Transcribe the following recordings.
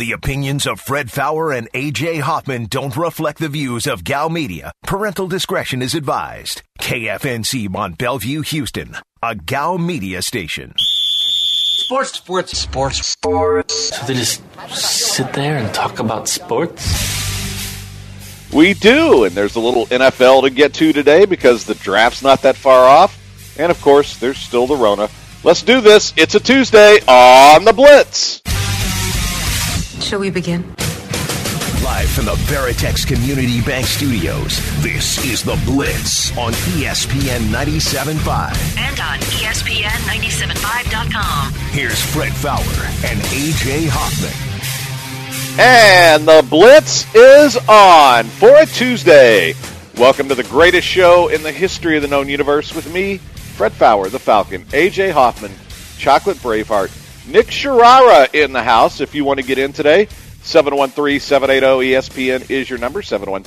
The opinions of Fred Fowler and A.J. Hoffman don't reflect the views of Gal Media. Parental discretion is advised. KFNC Mont Bellevue, Houston, a Gal Media station. Sports. So they just sit there and talk about sports? We do, and there's a little NFL to get to today because the draft's not that far off. And, of course, there's still the Rona. Let's do this. It's a Tuesday on the Blitz. Shall we begin? Live from the Veritex Community Bank Studios, this is The Blitz on ESPN 97.5. And on ESPN975.com. Here's Fred Fowler and A.J. Hoffman. And the Blitz is on for a Tuesday. Welcome to the greatest show in the history of the known universe with me, Fred Fowler, the Falcon, A.J. Hoffman, Chocolate Braveheart, Nick Sharara in the house. If you want to get in today, 713-780-ESPN is your number,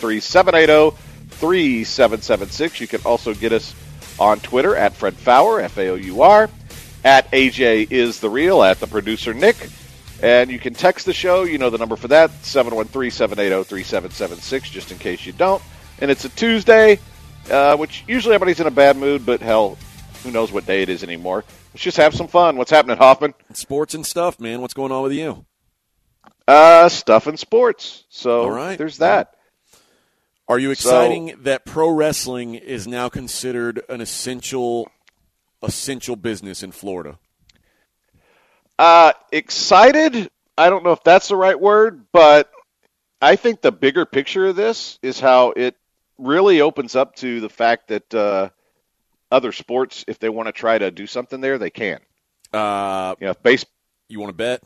713-780-3776. You can also get us on Twitter at Fred Fowler, F-A-O-U-R, at AJ is the real, at the producer Nick. And you can text the show. You know the number for that, 713-780-3776, just in case you don't. And it's a Tuesday, which usually everybody's in a bad mood, but hell, who knows what day it is anymore. Let's just have some fun. What's happening, Hoffman? Sports and stuff, man. What's going on with you? Stuff and sports. So all right. There's that. Are you exciting that pro wrestling is now considered an essential business in Florida? Excited, I don't know if that's the right word, but I think the bigger picture of this is how it really opens up to the fact that other sports, if they want to try to do something there, they can. You want to bet?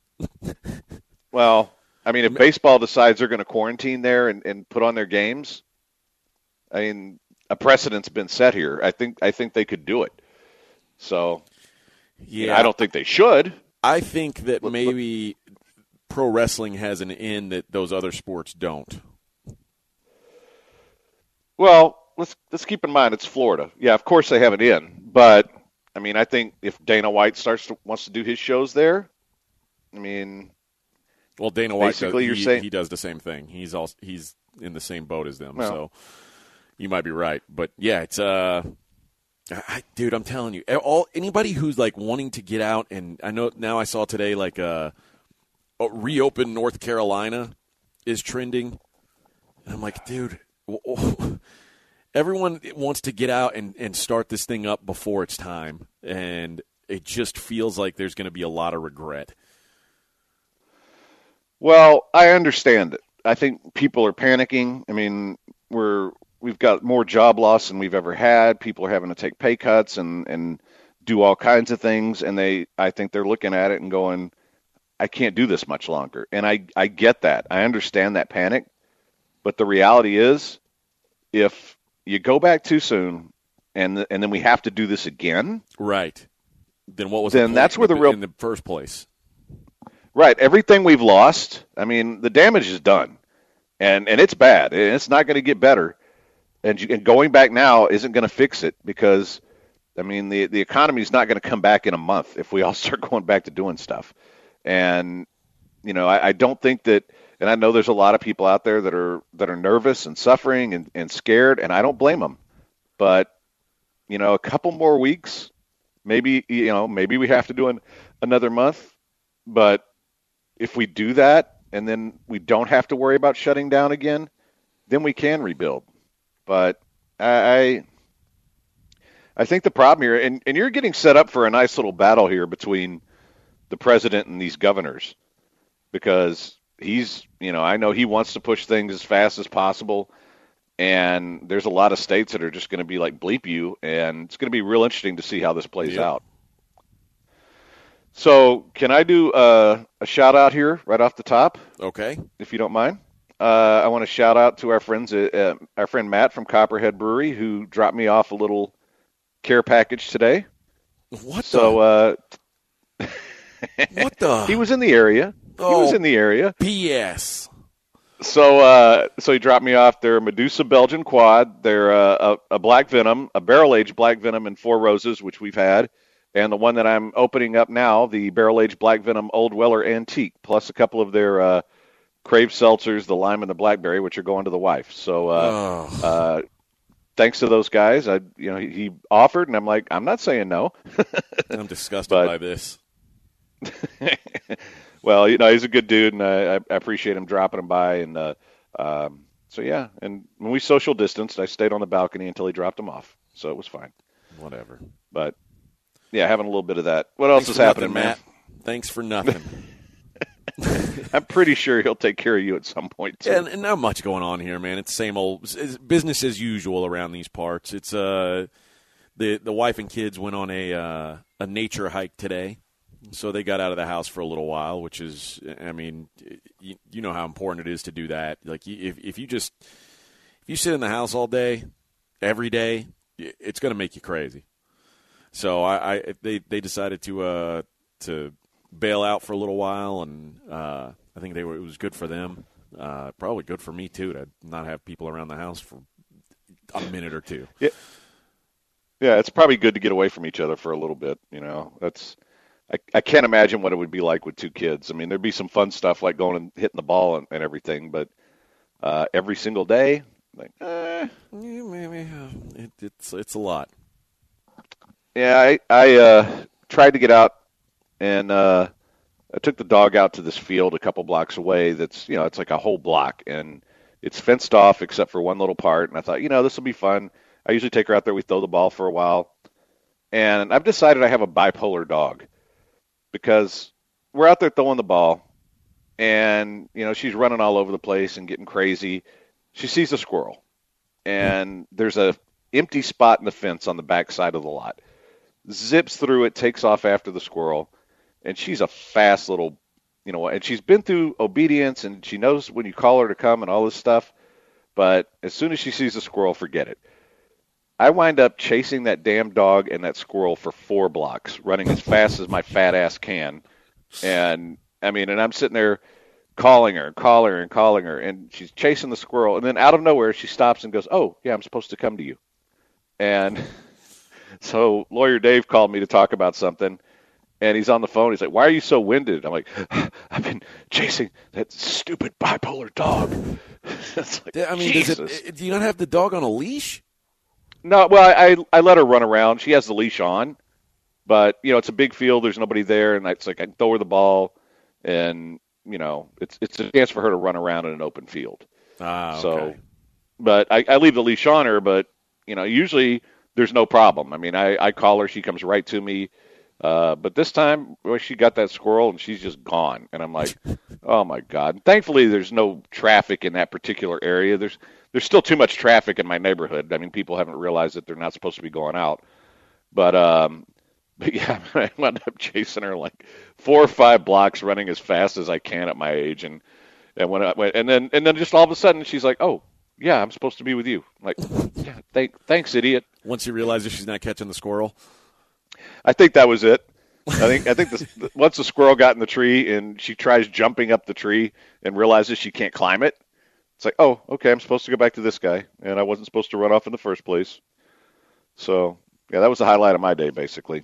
Well, I mean, if baseball decides they're going to quarantine there and put on their games, I mean, a precedent's been set here. I think they could do it. So, yeah, I don't think they should. I think that maybe pro wrestling has an in that those other sports don't. Well, let's keep in mind it's Florida. Yeah, of course they have it in, but I mean, I think if Dana White wants to do his shows there, I mean, well, Dana White he does the same thing. He's in the same boat as them, so you might be right. But yeah, it's dude, I'm telling you, anybody who's like wanting to get out, and I know now I saw today like reopen North Carolina is trending, and I'm like, dude, everyone wants to get out and start this thing up before it's time, and it just feels like there's going to be a lot of regret. Well, I understand it. I think people are panicking. I mean, we've got more job loss than we've ever had. People are having to take pay cuts and do all kinds of things, and I think they're looking at it and going, I can't do this much longer. And I get that. I understand that panic. But the reality is, if you go back too soon and then we have to do this again, right? Then what was then that's where in the first place? Right. Everything we've lost, I mean, the damage is done, and it's bad. And it's not going to get better. And going back now isn't going to fix it because, I mean, the economy is not going to come back in a month if we all start going back to doing stuff. And, you know, I don't think that, and I know there's a lot of people out there that are nervous and suffering and scared, and I don't blame them. But, you know, a couple more weeks, maybe we have to do another month. But if we do that and then we don't have to worry about shutting down again, then we can rebuild. But I think the problem here, and you're getting set up for a nice little battle here between the president and these governors, because I know he wants to push things as fast as possible, and there's a lot of states that are just going to be like, bleep you, and it's going to be real interesting to see how this plays out. So can I do a shout-out here right off the top? Okay. If you don't mind. I want to shout out to our friend Matt from Copperhead Brewery, who dropped me off a little care package today. What the? He was in the area. BS. So he dropped me off their Medusa Belgian Quad. They're a Black Venom, a barrel-aged Black Venom and Four Roses, which we've had, and the one that I'm opening up now, the Barrel Aged Black Venom Old Weller Antique, plus a couple of their Crave seltzers, the lime and the blackberry, which are going to the wife. So thanks to those guys, he offered, and I'm like, I'm not saying no. I'm disgusted by this. Well, he's a good dude, and I appreciate him dropping him by. And so, yeah, and when we social distanced, I stayed on the balcony until he dropped him off. So it was fine. Whatever. But, yeah, having a little bit of that. What else is happening, Matt? Thanks for nothing. I'm pretty sure he'll take care of you at some point, too. Yeah, and not much going on here, man. It's same old it's business as usual around these parts. It's the wife and kids went on a nature hike today, so they got out of the house for a little while, which is, I mean, you know how important it is to do that. Like if you sit in the house all day, every day, it's going to make you crazy. So they decided to bail out for a little while, and I think it was good for them. Probably good for me too, to not have people around the house for a minute or two. Yeah, it's probably good to get away from each other for a little bit. I can't imagine what it would be like with two kids. I mean, there'd be some fun stuff like going and hitting the ball and everything, but every single day, like, it's a lot. Yeah, I tried to get out. And I took the dog out to this field a couple blocks away that's, it's like a whole block. And it's fenced off except for one little part. And I thought, this will be fun. I usually take her out there. We throw the ball for a while. And I've decided I have a bipolar dog because we're out there throwing the ball. And, she's running all over the place and getting crazy. She sees a squirrel. And there's a empty spot in the fence on the back side of the lot. Zips through it, takes off after the squirrel. And she's a fast little, and she's been through obedience, and she knows when you call her to come and all this stuff. But as soon as she sees a squirrel, forget it. I wind up chasing that damn dog and that squirrel for 4 blocks, running as fast as my fat ass can. And, and I'm sitting there calling her, and she's chasing the squirrel. And then out of nowhere, she stops and goes, "Oh, yeah, I'm supposed to come to you." And so Lawyer Dave called me to talk about something. And he's on the phone. He's like, "Why are you so winded?" I'm like, "I've been chasing that stupid bipolar dog." It's like, do you not have the dog on a leash? No, well, I let her run around. She has the leash on, but it's a big field. There's nobody there, and it's like I can throw her the ball, and it's a chance for her to run around in an open field. Okay. So, but I leave the leash on her, but usually there's no problem. I mean, I call her, she comes right to me. But this time, she got that squirrel, and she's just gone. And I'm like, oh, my God. And thankfully, there's no traffic in that particular area. There's still too much traffic in my neighborhood. I mean, people haven't realized that they're not supposed to be going out. But yeah, I wound up chasing her like 4 or 5 blocks, running as fast as I can at my age. And when I went, and then just all of a sudden, she's like, "Oh, yeah, I'm supposed to be with you." I'm like, yeah, thanks, idiot. Once you realize that she's not catching the squirrel. I think that was it. I think once the squirrel got in the tree and she tries jumping up the tree and realizes she can't climb it, it's like, oh, okay, I'm supposed to go back to this guy, and I wasn't supposed to run off in the first place. So, yeah, that was the highlight of my day, basically.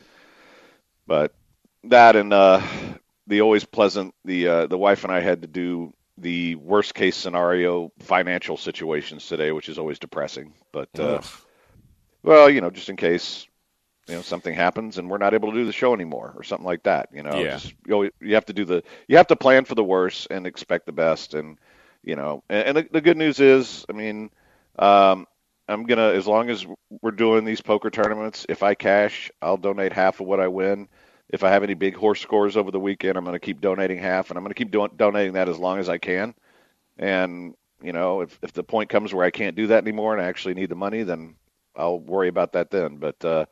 But that and the always pleasant, the wife and I had to do the worst case scenario financial situations today, which is always depressing. But, well, just in case something happens and we're not able to do the show anymore or something like that. Yeah. You have to you have to plan for the worst and expect the best. And, and the good news is, I mean, I'm going to, as long as we're doing these poker tournaments, if I cash, I'll donate half of what I win. If I have any big horse scores over the weekend, I'm going to keep donating half, and I'm going to keep donating that as long as I can. And, if the point comes where I can't do that anymore and I actually need the money, then I'll worry about that then. But,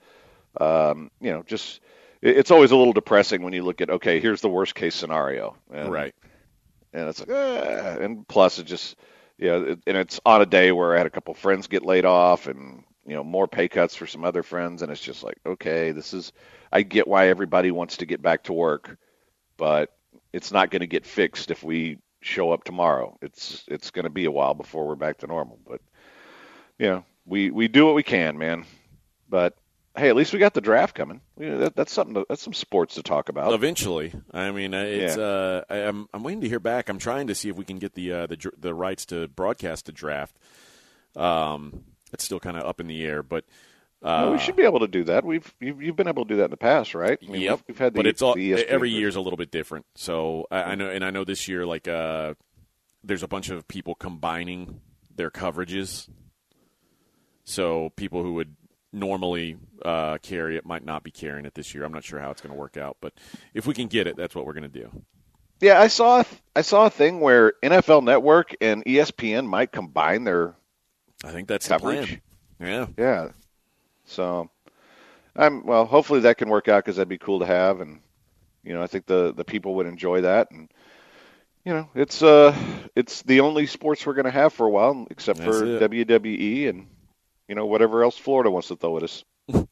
just it's always a little depressing when you look at, okay, here's the worst case scenario. And, right. And it's like, and plus it just, and it's on a day where I had a couple friends get laid off and, more pay cuts for some other friends. And it's just like, okay, I get why everybody wants to get back to work, but it's not going to get fixed if we show up tomorrow. It's going to be a while before we're back to normal, but we do what we can, man. But hey, at least we got the draft coming. That's something. That's some sports to talk about. Eventually, I mean, it's. I'm waiting to hear back. I'm trying to see if we can get the rights to broadcast the draft. It's still kind of up in the air, but we should be able to do that. You've been able to do that in the past, right? I mean, yep. We've had but it's all the ESPN every year is a little bit different. So I know, and I know this year, like there's a bunch of people combining their coverages. So people who would normally carry it might not be carrying it this year. I'm not sure how it's going to work out, but if we can get it, that's what we're going to do. Yeah, I saw a thing where NFL Network and ESPN might combine their. I think that's coverage. The plan. Yeah. So, hopefully that can work out because that'd be cool to have, and I think the people would enjoy that, and it's the only sports we're going to have for a while, except for WWE and whatever else Florida wants to throw at us.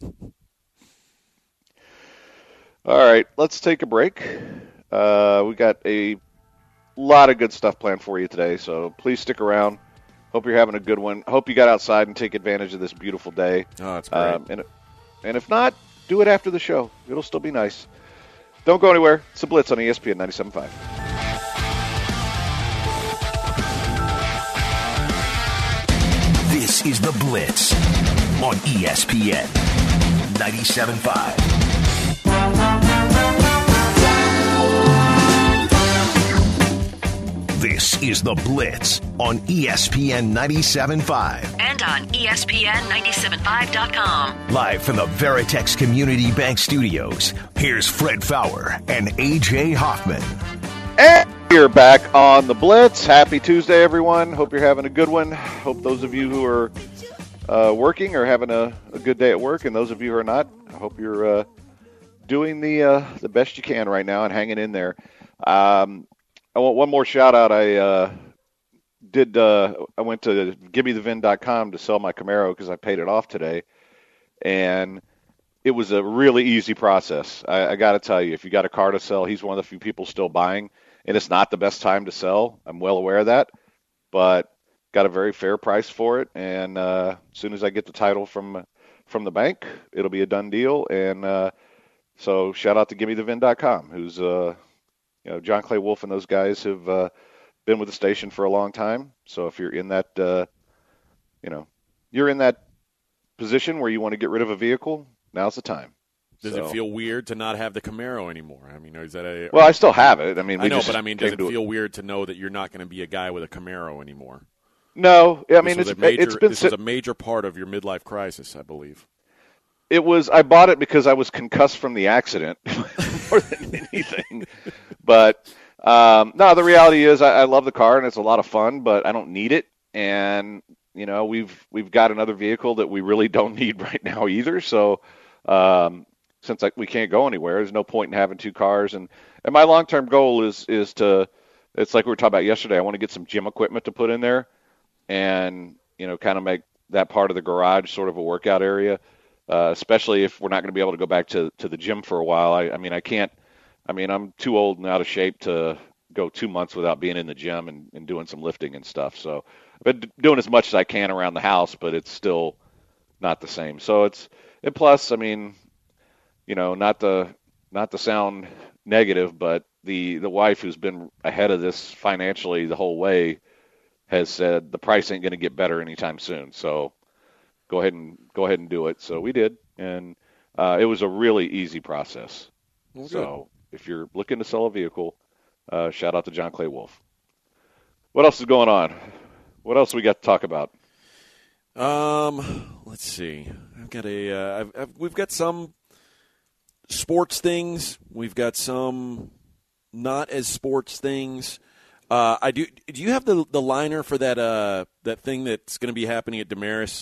All right, let's take a break. We got a lot of good stuff planned for you today, so please stick around. Hope you're having a good one. Hope you got outside and take advantage of this beautiful day. Oh, that's great. And if not, do it after the show. It'll still be nice. Don't go anywhere. It's the Blitz on ESPN 97.5. This is the Blitz on ESPN 97.5. This is the Blitz on ESPN 97.5. And on ESPN975.com. Live from the Veritex Community Bank Studios, here's Fred Faour and A.J. Hoffman. And you're back on the Blitz. Happy Tuesday, everyone. Hope you're having a good one. Hope those of you who are working are having a good day at work, and those of you who are not, I hope you're doing the best you can right now and hanging in there. I want one more shout out. I went to GiveMeTheVin.com to sell my Camaro because I paid it off today, and it was a really easy process. I got to tell you, if you got a car to sell, he's one of the few people still buying, and it's not the best time to sell. I'm well aware of that, but got a very fair price for it, and as soon as I get the title from the bank, it'll be a done deal. And so shout out to GiveMeTheVin.com, who's John Clay Wolf and those guys have been with the station for a long time. So if you're in that, you're in that position where you want to get rid of a vehicle, now's the time. Does it feel weird to not have the Camaro anymore? I mean, is that a? Well, I still have it. I mean, but does it feel weird to know that you're not going to be a guy with a Camaro anymore? No, I mean this was a major part of your midlife crisis, I believe. It was. I bought it because I was concussed from the accident more than anything. But no, the reality is I love the car and it's a lot of fun, but I don't need it. And we've got another vehicle that we really don't need right now either. So since we can't go anywhere, there's no point in having two cars. And my long-term goal is to. It's like we were talking about yesterday. I want to get some gym equipment to put in there, and kind of make that part of the garage sort of a workout area. Especially if we're not going to be able to go back to the gym for a while. I mean, I can't. I mean, I'm too old and out of shape to go 2 months without being in the gym and doing some lifting and stuff. So I've been doing as much as I can around the house, but it's still not the same. So plus, I mean, not to sound negative, but the wife who's been ahead of this financially the whole way has said the price ain't going to get better anytime soon. So go ahead and do it. So we did, and it was a really easy process. Well, so if you're looking to sell a vehicle, shout out to John Clay Wolf. What else is going on? What else we got to talk about? Let's see. We've got some sports things. We've got some not as sports things. Do you have the liner for that thing that's going to be happening at Damaris?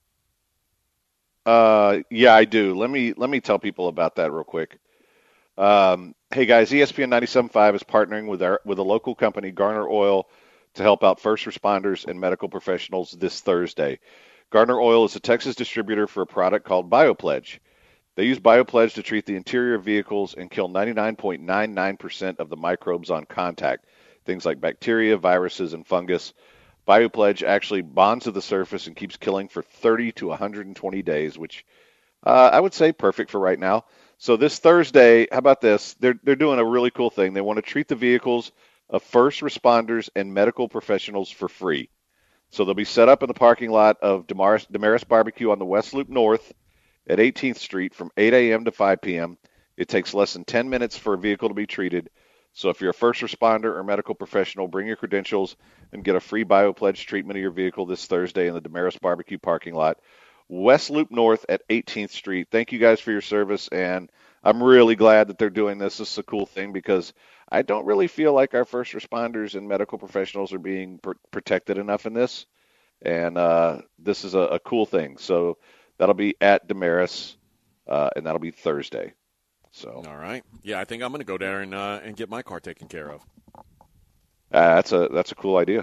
Yeah, I do. Let me tell people about that real quick. Hey guys, ESPN 97.5 is partnering with a local company, Garner Oil, to help out first responders and medical professionals this Thursday. Garner Oil is a Texas distributor for a product called BioPledge. They use BioPledge to treat the interior of vehicles and kill 99.99% of the microbes on contact, things like bacteria, viruses, and fungus. BioPledge actually bonds to the surface and keeps killing for 30 to 120 days, which I would say perfect for right now. So this Thursday, how about this? They're doing a really cool thing. They want to treat the vehicles of first responders and medical professionals for free. So they'll be set up in the parking lot of Damaris Barbecue on the West Loop North at 18th Street from 8 a.m. to 5 p.m. It takes less than 10 minutes for a vehicle to be treated. So if you're a first responder or medical professional, bring your credentials and get a free BioPledge treatment of your vehicle this Thursday in the Damaris Barbecue parking lot, West Loop North at 18th Street. Thank you guys for your service, and I'm really glad that they're doing this. This is a cool thing because I don't really feel like our first responders and medical professionals are being protected enough in this, and this is a cool thing. So that'll be at Damaris, and that'll be Thursday. So all right, yeah, I think I'm going to go there and get my car taken care of. That's a cool idea.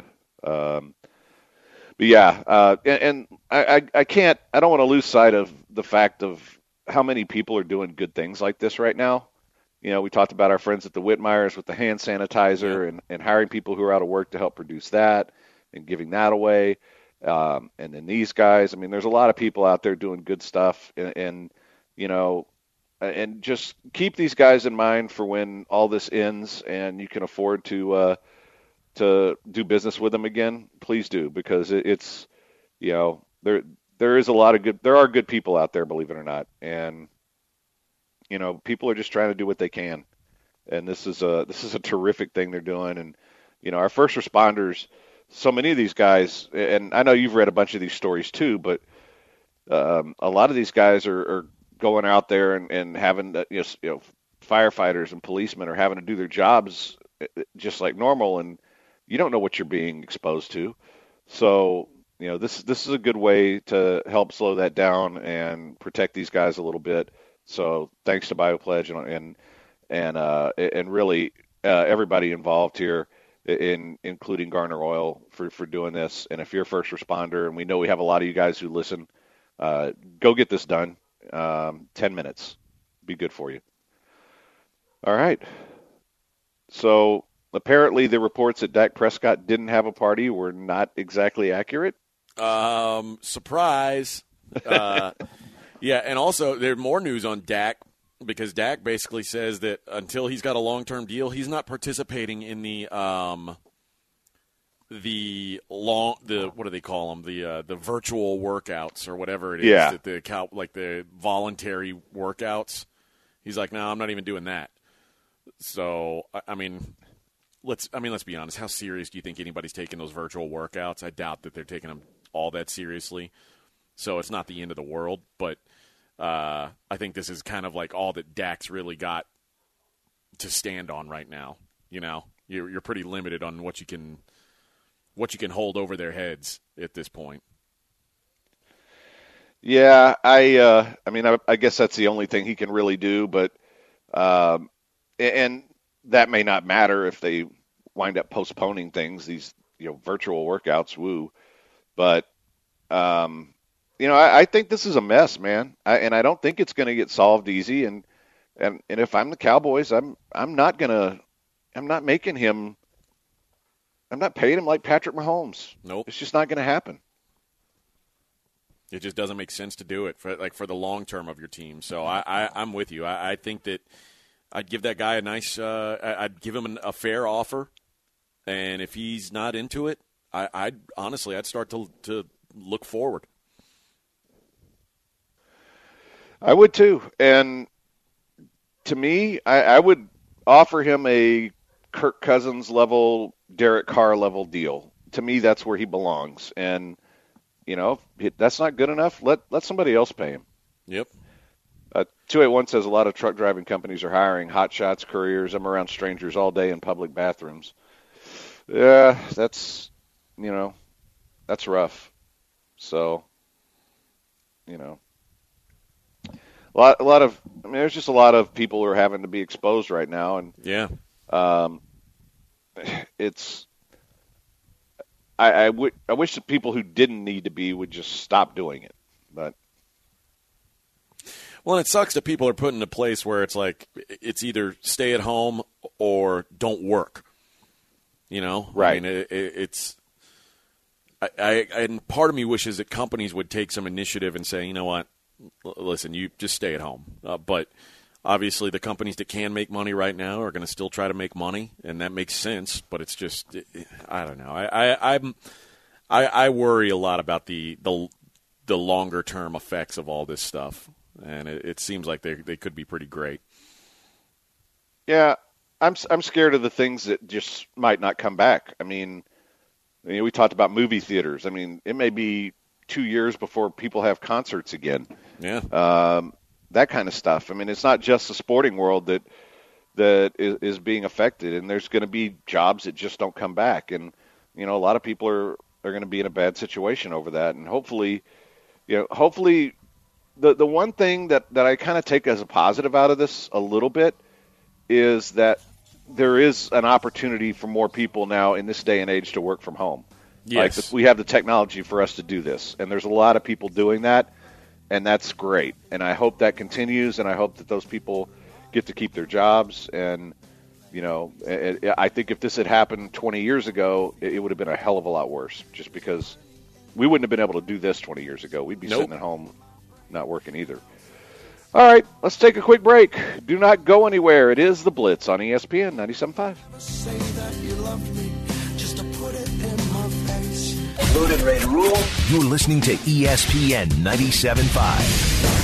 But yeah, and I don't want to lose sight of the fact of how many people are doing good things like this right now. You know, we talked about our friends at the Whitmires with the hand sanitizer and hiring people who are out of work to help produce that and giving that away. And then these guys, I mean, there's a lot of people out there doing good stuff and you know, and just keep these guys in mind for when all this ends and you can afford to do business with them again. Please do, because it's, you know, there is a lot of there are good people out there, believe it or not. And, you know, people are just trying to do what they can. And this is a terrific thing they're doing. And, you know, our first responders, so many of these guys, and I know you've read a bunch of these stories too, but a lot of these guys are going out there and having to, you know, firefighters and policemen are having to do their jobs just like normal, and you don't know what you're being exposed to. So, you know, this is a good way to help slow that down and protect these guys a little bit. So thanks to BioPledge and really everybody involved here, including Garner Oil, for doing this. And if you're a first responder, and we know we have a lot of you guys who listen, go get this done. 10 minutes. Be good for you. All right. So apparently the reports that Dak Prescott didn't have a party were not exactly accurate. Surprise. Yeah, and also there's more news on Dak, because Dak basically says that until he's got a long-term deal, he's not participating in the what do they call them? The virtual workouts or whatever it is. Yeah. That the voluntary workouts. He's like, no, I'm not even doing that. So I mean, let's be honest. How serious do you think anybody's taking those virtual workouts? I doubt that they're taking them all that seriously. So it's not the end of the world, but I think this is kind of like all that Dak's really got to stand on right now. You know, you're pretty limited on what you can hold over their heads at this point. Yeah, I mean, I guess that's the only thing he can really do, but and that may not matter if they wind up postponing things, these, you know, virtual workouts, woo. But you know, I think this is a mess, man. And I don't think it's going to get solved easy. And if I'm the Cowboys, I'm not paying him like Patrick Mahomes. Nope. It's just not going to happen. It just doesn't make sense to do it for the long term of your team. So I'm with you. I think that I'd give that guy a nice. I'd give him a fair offer, and if he's not into it, I'd start to look forward. I would too, and to me, I would offer him a Kirk Cousins level, Derek Carr level deal. To me, that's where he belongs. And, you know, if that's not good enough, let somebody else pay him. Yep. 281 says a lot of truck driving companies are hiring hot shots, couriers. I'm around strangers all day in public bathrooms. Yeah, that's rough. So, you know, a lot of, I mean, there's just a lot of people who are having to be exposed right now. And yeah. It's I wish the people who didn't need to be would just stop doing it. But well, it sucks that people are put in a place where it's like it's either stay at home or don't work. You know, right? I mean, it's and part of me wishes that companies would take some initiative and say, you know what, listen, you just stay at home. But obviously the companies that can make money right now are going to still try to make money, and that makes sense. But it's just, I don't know. I worry a lot about the longer term effects of all this stuff, and it seems like they could be pretty great. Yeah, I'm scared of the things that just might not come back. I mean, we talked about movie theaters. I mean, it may be 2 years before people have concerts again. Yeah. That kind of stuff. I mean, it's not just the sporting world that is being affected, and there's going to be jobs that just don't come back. And, a lot of people are going to be in a bad situation over that. And hopefully the one thing that I kind of take as a positive out of this a little bit is that there is an opportunity for more people now in this day and age to work from home. Yes. Like we have the technology for us to do this, and there's a lot of people doing that, and that's great. And I hope that continues, and I hope that those people get to keep their jobs. And, I think if this had happened 20 years ago, it would have been a hell of a lot worse, just because we wouldn't have been able to do this 20 years ago. We'd be sitting at home not working either. All right, let's take a quick break. Do not go anywhere. It is The Blitz on ESPN 97.5. Say that you love me, just to put it in my face. Loaded, ready to rule. You're listening to ESPN 97.5.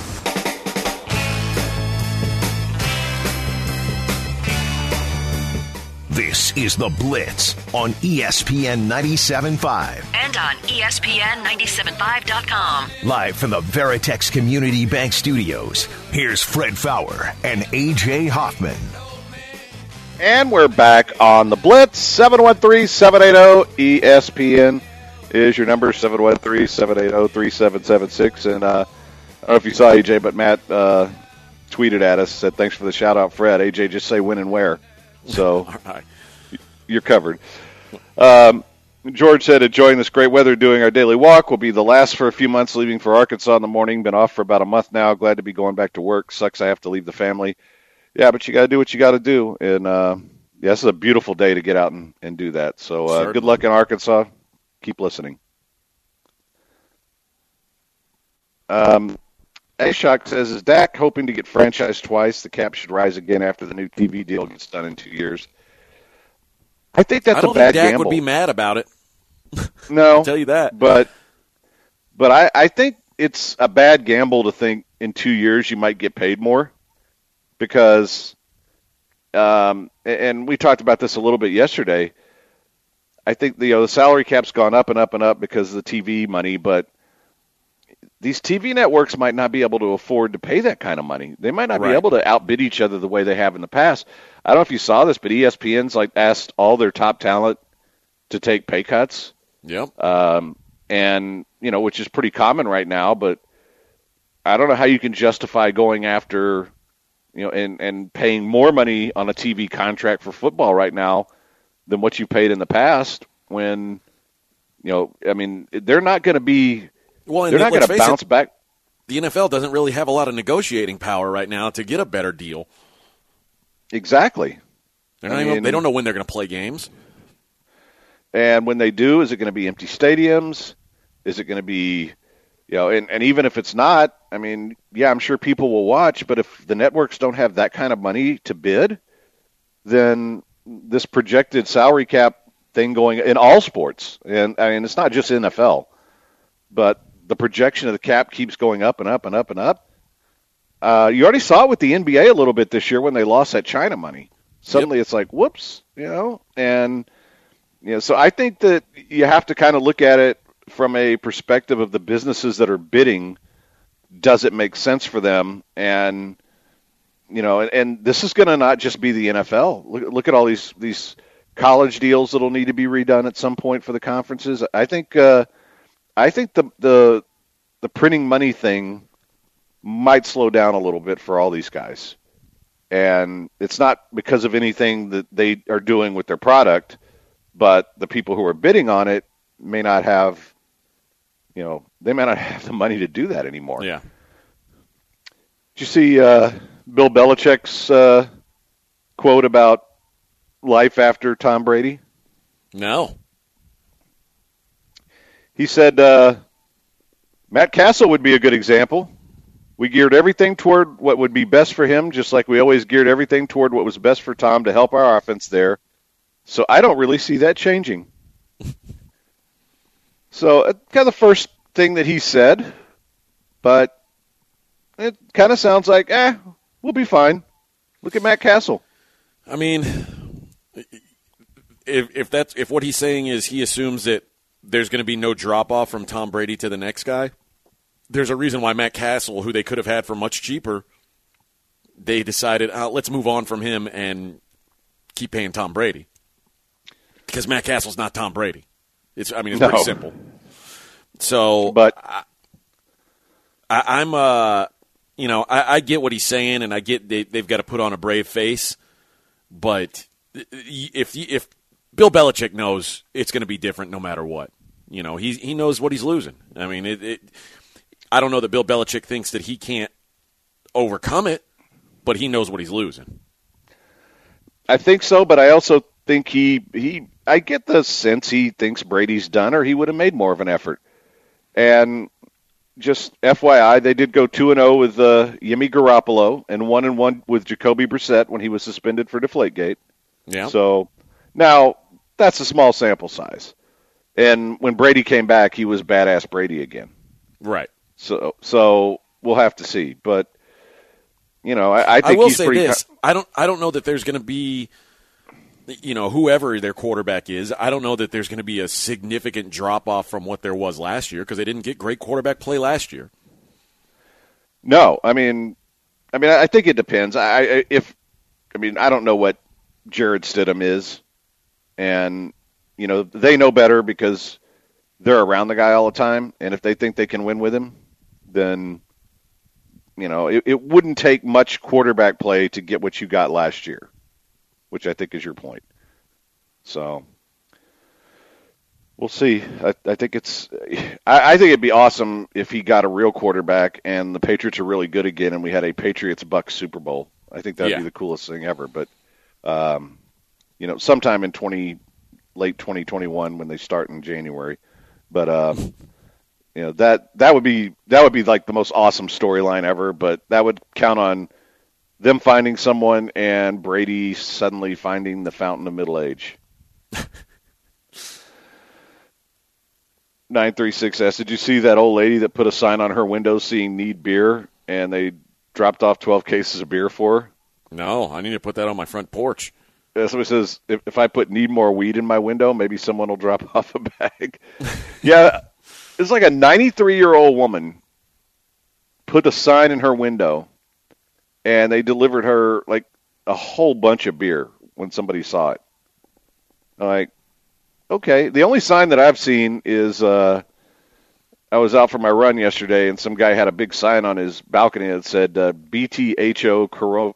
This is The Blitz on ESPN 97.5. And on ESPN975.com. Live from the Veritex Community Bank Studios, here's Fred Faour and A.J. Hoffman. And we're back on The Blitz. 713-780-ESPN is your number, 713-780-3776. And I don't know if you saw A.J., but Matt tweeted at us, said, thanks for the shout-out, Fred. A.J., just say when and where. So right. You're covered. George said, enjoying this great weather, doing our daily walk. Will be the last for a few months, leaving for Arkansas in the morning. Been off for about a month now. Glad to be going back to work. Sucks I have to leave the family. Yeah, but you got to do what you got to do. And this is a beautiful day to get out and do that. So good luck in Arkansas. Keep listening. Ashok says, is Dak hoping to get franchised twice? The cap should rise again after the new TV deal gets done in 2 years. I think that's a bad gamble. I don't think Dak would be mad about it. No. I'll tell you that. But I think it's a bad gamble to think in 2 years you might get paid more because, and we talked about this a little bit yesterday, I think the salary cap's gone up and up and up because of the TV money, but these TV networks might not be able to afford to pay that kind of money. They might not be able to outbid each other the way they have in the past. I don't know if you saw this, but ESPN's asked all their top talent to take pay cuts. Yep. And which is pretty common right now, but I don't know how you can justify going after, and paying more money on a TV contract for football right now than what you paid in the past when, they're not going to be. Well, they're not going to bounce back. The NFL doesn't really have a lot of negotiating power right now to get a better deal. Exactly. They don't know when they're going to play games. And when they do, is it going to be empty stadiums? Is it going to be, and even if it's not, I'm sure people will watch, but if the networks don't have that kind of money to bid, then this projected salary cap thing going in all sports, and it's not just NFL, but the projection of the cap keeps going up and up and up and up. You already saw it with the NBA a little bit this year when they lost that China money. Suddenly It's like, whoops, and so I think that you have to kind of look at it from a perspective of the businesses that are bidding. Does it make sense for them? And and this is going to not just be the NFL. Look at all these college deals that'll need to be redone at some point for the conferences. I think the printing money thing might slow down a little bit for all these guys. And it's not because of anything that they are doing with their product, but the people who are bidding on it may not have, they may not have the money to do that anymore. Yeah. Did you see Bill Belichick's quote about life after Tom Brady? No. He said, Matt Castle would be a good example. We geared everything toward what would be best for him, just like we always geared everything toward what was best for Tom to help our offense there. So I don't really see that changing. So kind of the first thing that he said, but it kind of sounds like, we'll be fine. Look at Matt Castle. I mean, if what he's saying is he assumes that there's going to be no drop-off from Tom Brady to the next guy, there's a reason why Matt Castle, who they could have had for much cheaper, they decided, let's move on from him and keep paying Tom Brady. Because Matt Castle's not Tom Brady. It's pretty simple. So, but I get what he's saying, and I get they've got to put on a brave face. But if Bill Belichick knows it's going to be different no matter what, he knows what he's losing. I mean, I don't know that Bill Belichick thinks that he can't overcome it, but he knows what he's losing. I think so, but I also think I get the sense he thinks Brady's done, or he would have made more of an effort. And just FYI, they did go 2-0 with Jimmy Garoppolo and 1-1 with Jacoby Brissett when he was suspended for Deflategate. Yeah. So now that's a small sample size. And when Brady came back, he was badass Brady again. Right. So we'll have to see. But I think I will he's say pretty. This: I don't know that there's going to be, whoever their quarterback is. I don't know that there's going to be a significant drop off from what there was last year because they didn't get great quarterback play last year. No, I mean, I think it depends. I don't know what Jared Stidham is, and they know better because they're around the guy all the time, and if they think they can win with him, then it wouldn't take much quarterback play to get what you got last year, which I think is your point. So we'll see. I think I think it'd be awesome if he got a real quarterback and the Patriots are really good again and we had a Patriots-Bucs Super Bowl. I think that'd be the coolest thing ever. But sometime in late 2021 when they start in January. But that would be like the most awesome storyline ever. But that would count on them finding someone and Brady suddenly finding the fountain of middle age. 936S, did you see that old lady that put a sign on her window saying need beer and they dropped off 12 cases of beer for her? No, I need to put that on my front porch. So it says, if I put need more weed in my window, maybe someone will drop off a bag. Yeah, it's like a 93-year-old woman put a sign in her window, and they delivered her like a whole bunch of beer when somebody saw it. I'm like, okay. The only sign that I've seen is I was out for my run yesterday, and some guy had a big sign on his balcony that said BTHO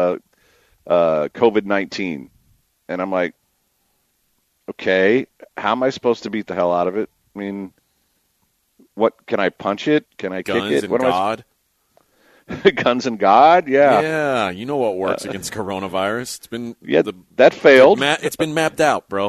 COVID-19. And I'm like, okay, how am I supposed to beat the hell out of it? I mean, what, can I punch it? Can I kick it? Guns and God. Guns and God, yeah. Yeah, you know what works against coronavirus. It's been that failed. It's been mapped out, bro.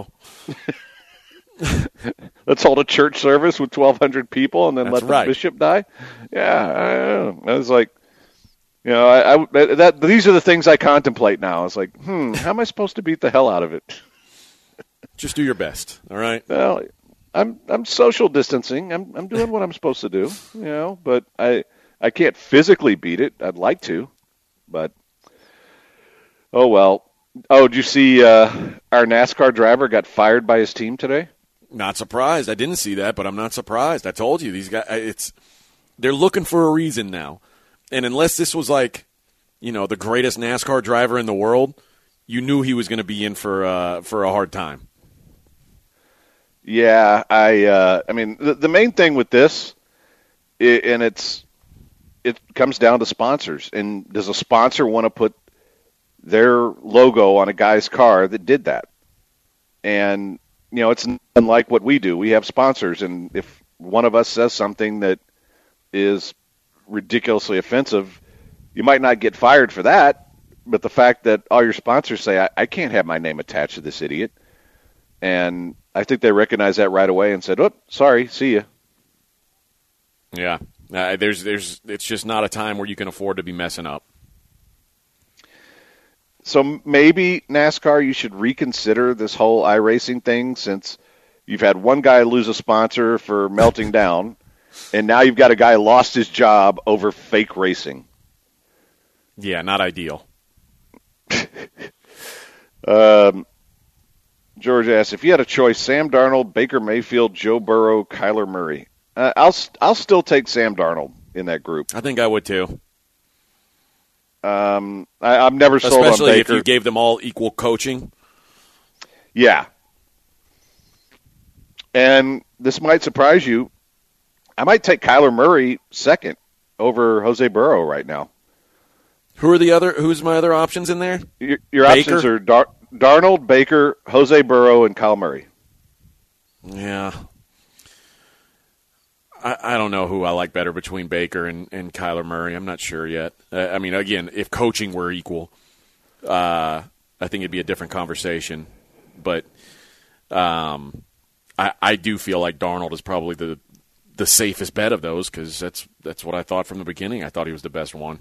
Let's hold a church service with 1,200 people and then let the bishop die. Yeah, I was like, these are the things I contemplate now. I was like, how am I supposed to beat the hell out of it? Just do your best, all right? Well, I'm social distancing. I'm doing what I'm supposed to do, but I can't physically beat it. I'd like to, but oh well. Oh, did you see our NASCAR driver got fired by his team today? Not surprised. I didn't see that, but I'm not surprised. I told you these guys. They're looking for a reason now. And unless this was like, the greatest NASCAR driver in the world, you knew he was going to be in for a hard time. Yeah, I mean, the main thing with this, and it comes down to sponsors. And does a sponsor want to put their logo on a guy's car that did that? And, it's unlike what we do. We have sponsors, and if one of us says something that is ridiculously offensive, you might not get fired for that, but the fact that all your sponsors say, I can't have my name attached to this idiot, and I think they recognized that right away and said, oh, sorry, see ya. Yeah. It's just not a time where you can afford to be messing up. So maybe NASCAR, you should reconsider this whole iRacing thing, since you've had one guy lose a sponsor for melting down, and now you've got a guy lost his job over fake racing. Yeah, not ideal. George asks, if you had a choice, Sam Darnold, Baker Mayfield, Joe Burrow, Kyler Murray. I'll still take Sam Darnold in that group. I think I would too. I'm never sold on Baker. Especially if you gave them all equal coaching. Yeah. And this might surprise you. I might take Kyler Murray second over Jose Burrow right now. Who's my other options in there? Your options are Darnold, Baker, Jose Burrow, and Kyle Murray. Yeah. I don't know who I like better between Baker and Kyler Murray. I'm not sure yet. I mean, again, if coaching were equal, I think it'd be a different conversation. But I do feel like Darnold is probably the safest bet of those, because that's what I thought from the beginning. I thought he was the best one.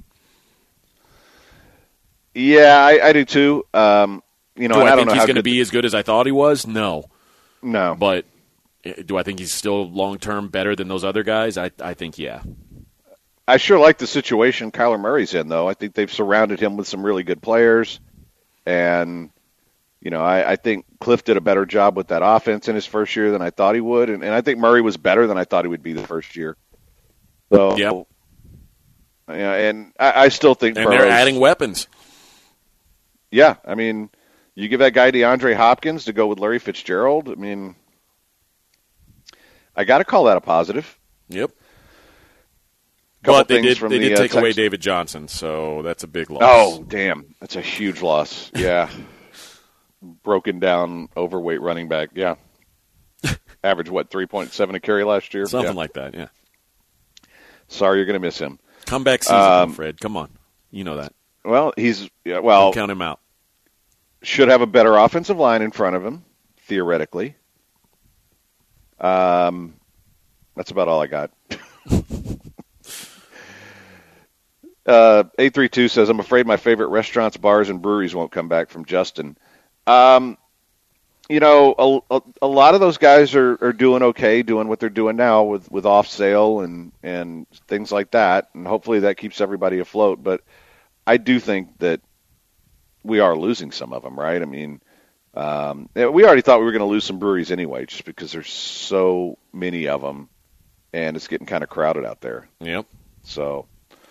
Yeah, I do too. Do I think he's going to be as good as I thought he was? No. But do I think he's still long-term better than those other guys? I think, yeah. I sure like the situation Kyler Murray's in, though. I think they've surrounded him with some really good players. And, I think Cliff did a better job with that offense in his first year than I thought he would. And I think Murray was better than I thought he would be the first year. So, yep. Yeah, and I still think And they're adding weapons. Yeah, I mean, you give that guy DeAndre Hopkins to go with Larry Fitzgerald, I mean, I got to call that a positive. Yep. But they did take away David Johnson, so that's a big loss. Oh, damn. That's a huge loss. Yeah. Broken down, overweight running back. Yeah. Average, 3.7 a carry last year? Something like that, yeah. Sorry, you're going to miss him. Comeback season, Fred. Come on. You know that. Well, Don't count him out. Should have a better offensive line in front of him, theoretically. That's about all I got. 832 says, I'm afraid my favorite restaurants, bars, and breweries won't come back, from Justin. A lot of those guys are doing okay, doing what they're doing now with off sale and things like that, and hopefully that keeps everybody afloat. But I do think that we are losing some of them, right? I mean, we already thought we were going to lose some breweries anyway, just because there's so many of them, and it's getting kind of crowded out there. Yep. So,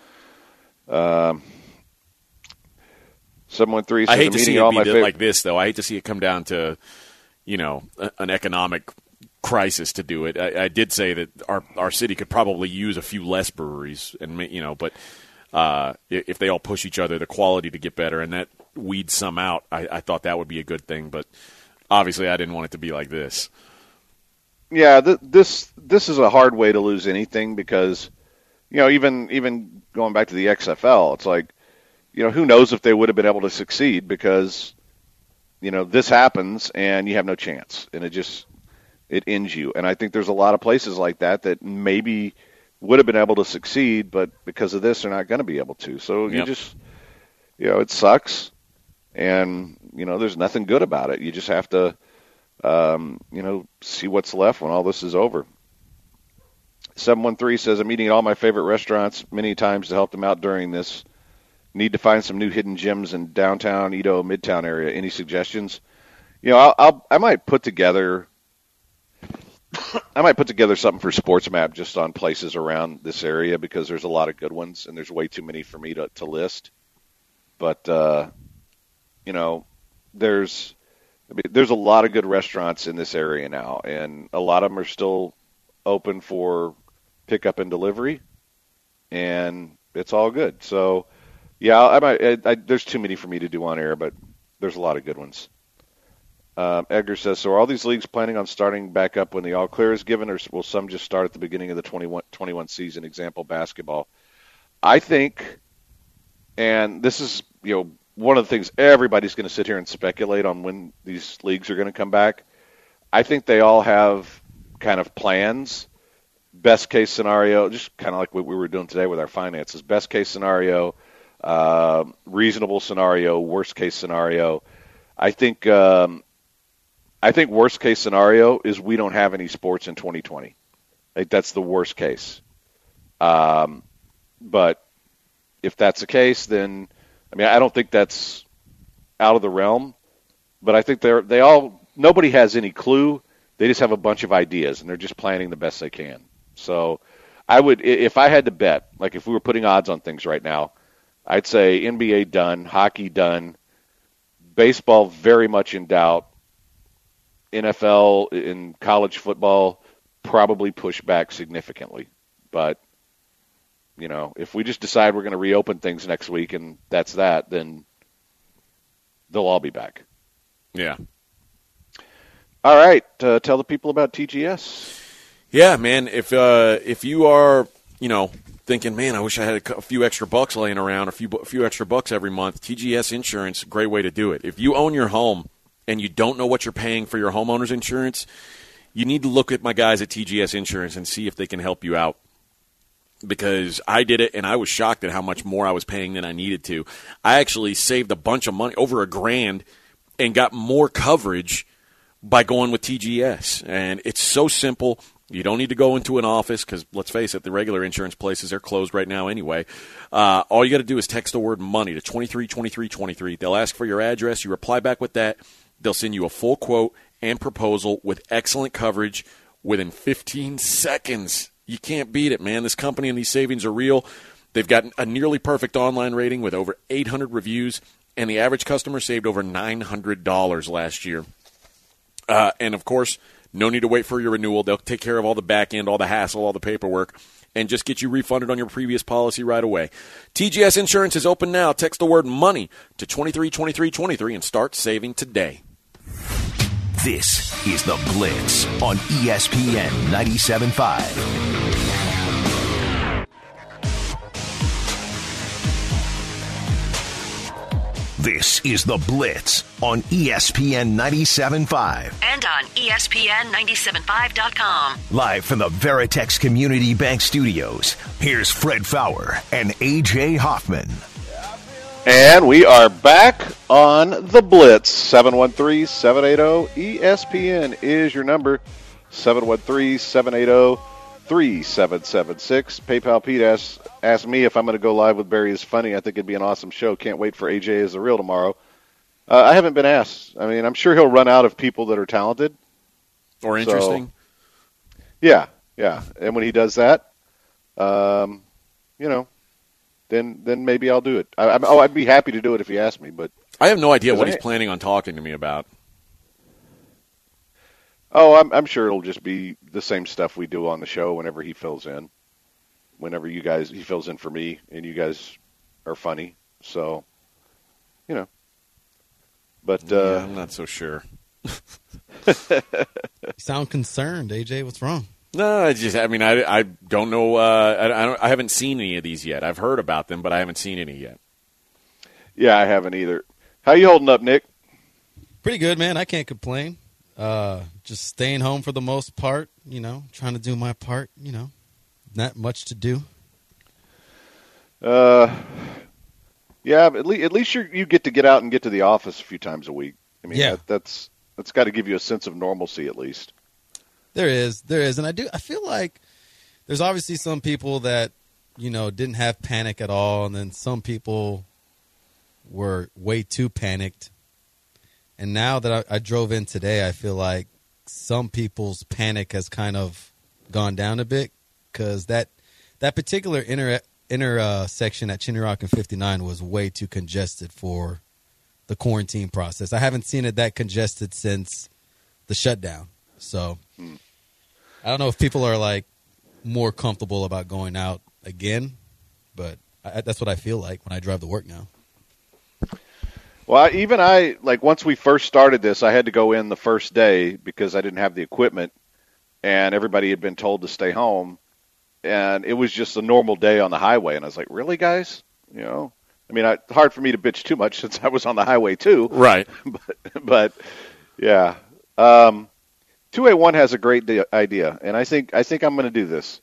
713 says, I hate to see it be like this, though. I hate to see it come down to, an economic crisis to do it. I did say that our city could probably use a few less breweries, and but if they all push each other, the quality to get better, and that weeds some out, I thought that would be a good thing. But obviously, I didn't want it to be like this. Yeah, this is a hard way to lose anything, because even going back to the XFL, it's like, who knows if they would have been able to succeed, because this happens and you have no chance, and it ends you. And I think there's a lot of places like that maybe would have been able to succeed, but because of this, they're not going to be able to. So yep. It sucks, and there's nothing good about it. You just have to see what's left when all this is over. 713 says, I'm eating at all my favorite restaurants many times to help them out during this. Need to find some new hidden gems in downtown, Edo, Midtown area. Any suggestions? I might put together something for Sports Map just on places around this area, because there's a lot of good ones, and there's way too many for me to list. But there's a lot of good restaurants in this area now, and a lot of them are still open for pickup and delivery, and it's all good. So, yeah, I might. There's too many for me to do on air, but there's a lot of good ones. Edgar says, so are all these leagues planning on starting back up when the all clear is given, or will some just start at the beginning of the 21 season? Example, basketball. I think, and this is one of the things everybody's going to sit here and speculate on when these leagues are going to come back. I think they all have kind of plans, best case scenario, just kind of like what we were doing today with our finances. Best case scenario, reasonable scenario, worst case scenario. I think worst case scenario is we don't have any sports in 2020. Like that's the worst case. But if that's the case, then I don't think that's out of the realm. But I think nobody has any clue. They just have a bunch of ideas, and they're just planning the best they can. So I would, if I had to bet, like if we were putting odds on things right now, I'd say NBA done, hockey done, baseball very much in doubt, NFL and college football probably push back significantly. But, if we just decide we're going to reopen things next week and that's that, then they'll all be back. Yeah. All right. Tell the people about TGS. Yeah, man. If you are, thinking, man, I wish I had a few extra bucks laying around, a few extra bucks every month, TGS Insurance, great way to do it. If you own your home and you don't know what you're paying for your homeowner's insurance, you need to look at my guys at TGS Insurance and see if they can help you out. Because I did it, and I was shocked at how much more I was paying than I needed to. I actually saved a bunch of money, over $1,000, and got more coverage by going with TGS. And it's so simple. You don't need to go into an office because, let's face it, the regular insurance places are closed right now anyway. All you got to do is text the word money to 232323. They'll ask for your address. You reply back with that. They'll send you a full quote and proposal with excellent coverage within 15 seconds. You can't beat it, man. This company and these savings are real. They've got a nearly perfect online rating with over 800 reviews, and the average customer saved over $900 last year. And, of course, no need to wait for your renewal. They'll take care of all the back end, all the hassle, all the paperwork, and just get you refunded on your previous policy right away. TGS Insurance is open now. Text the word money to 232323 and start saving today. This is The Blitz on ESPN 97.5. This is The Blitz on ESPN 97.5. And on ESPN975.com. Live from the Veritex Community Bank Studios, here's Fred Faour and A.J. Hoffman. And we are back on The Blitz. 713-780-ESPN is your number. 713-780-3776. PayPal Pete asked me if I'm going to go live with Barry is Funny. I think it'd be an awesome show. Can't wait for AJ is the Real tomorrow. I haven't been asked. I'm sure he'll run out of people that are talented. Or interesting. So, yeah. And when he does that, then maybe I'll do it. I'd be happy to do it if he asked me. But I have no idea what he's planning on talking to me about. Oh, I'm sure it'll just be the same stuff we do on the show whenever he fills in. Whenever he fills in for me, and you guys are funny. So, But yeah, I'm not so sure. You sound concerned, AJ. What's wrong? No, I don't know. I haven't seen any of these yet. I've heard about them, but I haven't seen any yet. Yeah, I haven't either. How you holding up, Nick? Pretty good, man. I can't complain. Just staying home for the most part, trying to do my part, not much to do. Yeah, but at least you get to get out and get to the office a few times a week. That's got to give you a sense of normalcy at least. There is, and I feel like there's obviously some people that didn't have panic at all, and then some people were way too panicked. And now that I drove in today, I feel like some people's panic has kind of gone down a bit because that particular intersection at Chinook and 59 was way too congested for the quarantine process. I haven't seen it that congested since the shutdown. So I don't know if people are like more comfortable about going out again, but that's what I feel like when I drive to work now. Well, once we first started this, I had to go in the first day because I didn't have the equipment, and everybody had been told to stay home, and it was just a normal day on the highway, and I was like, really, guys? It's hard for me to bitch too much since I was on the highway too. Right. but yeah. 2A1 has a great idea, and I think I'm going to do this.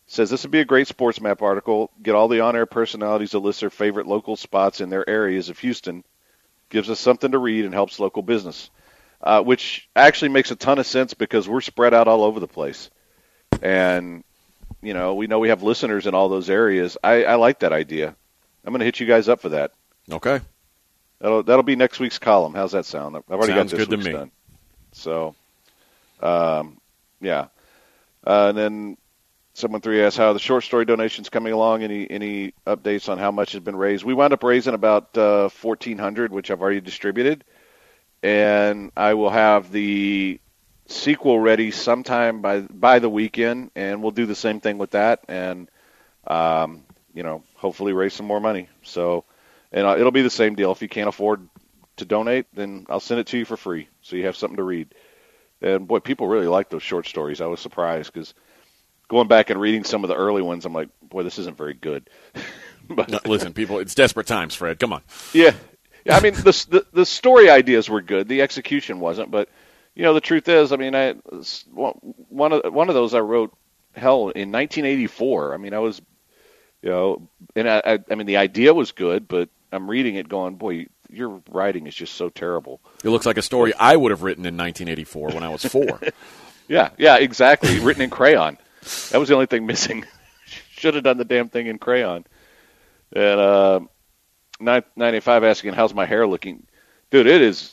Says this would be a great sports map article. Get all the on-air personalities to list their favorite local spots in their areas of Houston. Gives us something to read and helps local business, which actually makes a ton of sense because we're spread out all over the place. And, we know we have listeners in all those areas. I like that idea. I'm going to hit you guys up for that. Okay. That'll be next week's column. How's that sound? I've already Sounds got this good to week's me. done. So, yeah. And then someone 3 asked how the short story donations coming along. Any updates on how much has been raised? We wound up raising about $1,400, which I've already distributed, and I will have the sequel ready sometime by the weekend, and we'll do the same thing with that, and hopefully raise some more money. So, and it'll be the same deal. If you can't afford to donate, then I'll send it to you for free, so you have something to read. And boy, people really like those short stories. I was surprised because going back and reading some of the early ones, I'm like, boy, this isn't very good. But No, listen, people, it's desperate times, Fred. Come on. yeah. I mean, the story ideas were good. The execution wasn't. But, the truth is, I mean, one of those I wrote, hell, in 1984. I mean, I was, and I mean, the idea was good, but I'm reading it going, boy, your writing is just so terrible. It looks like a story I would have written in 1984 when I was 4. Yeah, exactly. Written in crayon. That was the only thing missing. Should have done the damn thing in crayon. And 985 asking, how's my hair looking? Dude, it is.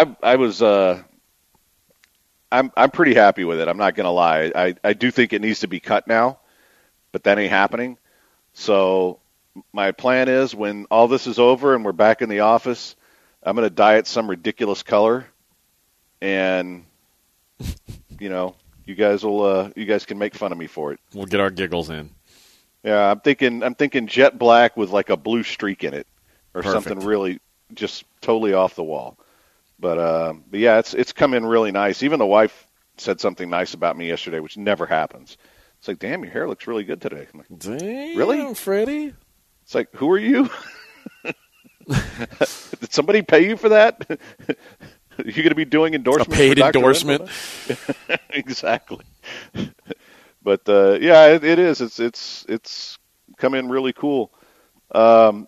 I'm pretty happy with it. I'm not going to lie. I do think it needs to be cut now, but that ain't happening. So my plan is when all this is over and we're back in the office, I'm going to dye it some ridiculous color, and you guys can make fun of me for it. We'll get our giggles in. Yeah, I'm thinking jet black with like a blue streak in it, or Perfect. something really just totally off the wall. But yeah, it's come in really nice. Even the wife said something nice about me yesterday, which never happens. It's like, damn, your hair looks really good today. I'm like, Damn, really, Freddie? It's like, who are you? Did somebody pay you for that? Are you going to be doing endorsements? A paid for Dr. endorsement? Exactly. But yeah, it is. It's come in really cool. But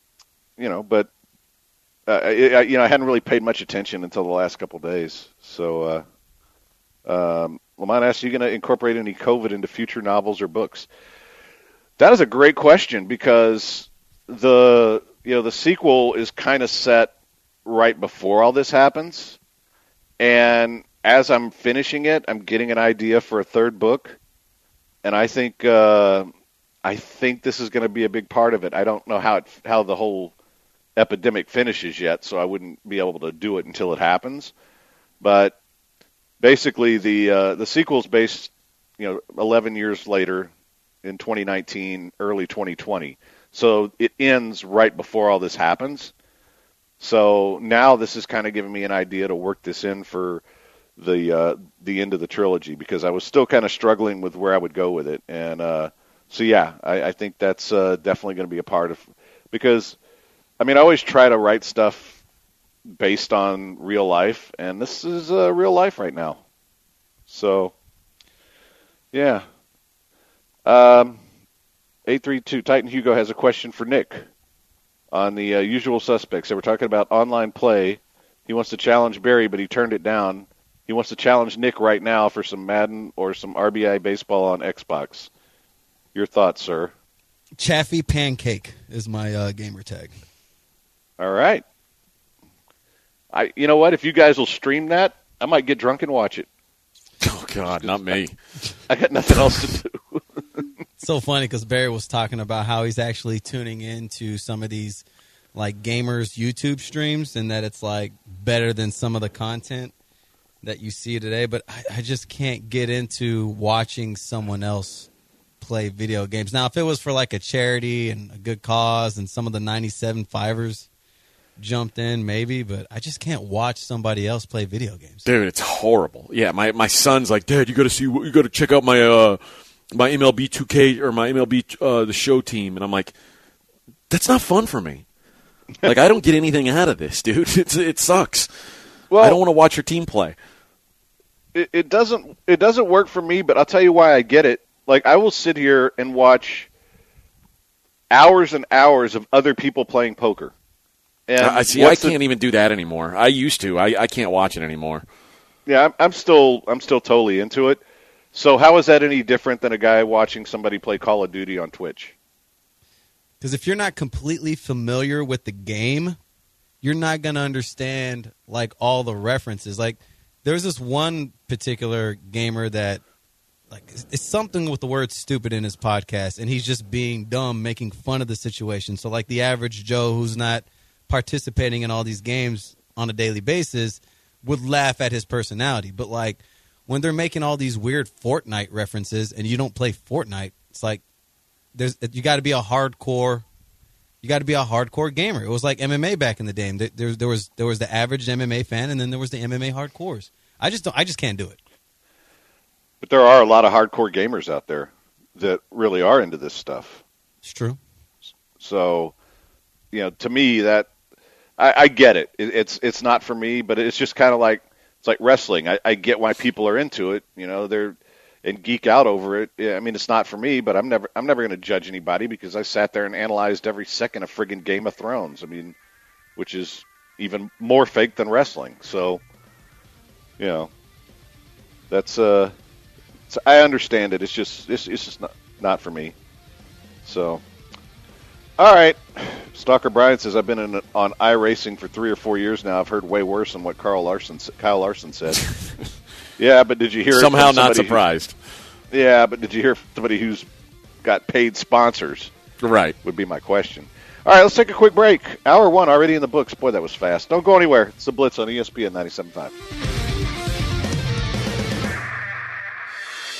I hadn't really paid much attention until the last couple of days. So, Lamont asked, are you going to incorporate any COVID into future novels or books? That is a great question because the sequel is kind of set right before all this happens, and as I'm finishing it, I'm getting an idea for a third book, and I think this is going to be a big part of it. I don't know how the whole epidemic finishes yet, so I wouldn't be able to do it until it happens. But basically, the sequel's based, 11 years later in 2019, early 2020. So it ends right before all this happens. So now this is kind of giving me an idea to work this in for the end of the trilogy, because I was still kind of struggling with where I would go with it. And so yeah, I think that's definitely going to be a part of, because I mean, I always try to write stuff based on real life, and this is real life right now. So yeah. 832 Titan Hugo has a question for Nick on the usual suspects. They were talking about online play. He wants to challenge Barry, but he turned it down. He wants to challenge Nick right now for some Madden or some RBI baseball on Xbox. Your thoughts, sir? Chaffee Pancake is my gamer tag. All right. You know what? If you guys will stream that, I might get drunk and watch it. Oh, God, not me. I got nothing else to do. It's so funny because Barry was talking about how he's actually tuning into some of these like gamers YouTube streams, and that it's like better than some of the content that you see today. But I just can't get into watching someone else play video games. Now, if it was for like a charity and a good cause and some of the 97 Fivers jumped in, maybe, but I just can't watch somebody else play video games. Dude, it's horrible. Yeah, my son's like, Dad, you got to check out my my MLB 2K or my MLB the show team, and I'm like, that's not fun for me. Like, I don't get anything out of this, dude. It sucks. Well, I don't want to watch your team play. It doesn't work for me, but I'll tell you why I get it. Like, I will sit here and watch hours and hours of other people playing poker. And I can't even do that anymore. I used to. I can't watch it anymore. Yeah, I'm still totally into it. So how is that any different than a guy watching somebody play Call of Duty on Twitch? Because if you're not completely familiar with the game, you're not going to understand, like, all the references. Like, there's this one particular gamer that, like, it's something with the word stupid in his podcast, and he's just being dumb, making fun of the situation. So, like, the average Joe who's not participating in all these games on a daily basis would laugh at his personality. But, like, when they're making all these weird Fortnite references and you don't play Fortnite, it's like you got to be a hardcore gamer. It was like MMA back in the day. There was the average MMA fan, and then there was the MMA hardcores. I just can't do it. But there are a lot of hardcore gamers out there that really are into this stuff. It's true. So, to me, that I get it. It's not for me, but it's just kind of like, it's like wrestling. I get why people are into it. They're and geek out over it. Yeah, I mean, it's not for me, but I'm never going to judge anybody because I sat there and analyzed every second of friggin' Game of Thrones. I mean, which is even more fake than wrestling. So, that's I understand it. It's just not for me. So, all right. Stalker Brian says, I've been on iRacing for 3 or 4 years now. I've heard way worse than what Kyle Larson said. Yeah, but did you hear somehow not surprised? Yeah, but did you hear somebody who's got paid sponsors? Right. Would be my question. All right, let's take a quick break. Hour 1 already in the books. Boy, that was fast. Don't go anywhere. It's the Blitz on ESPN 97.5.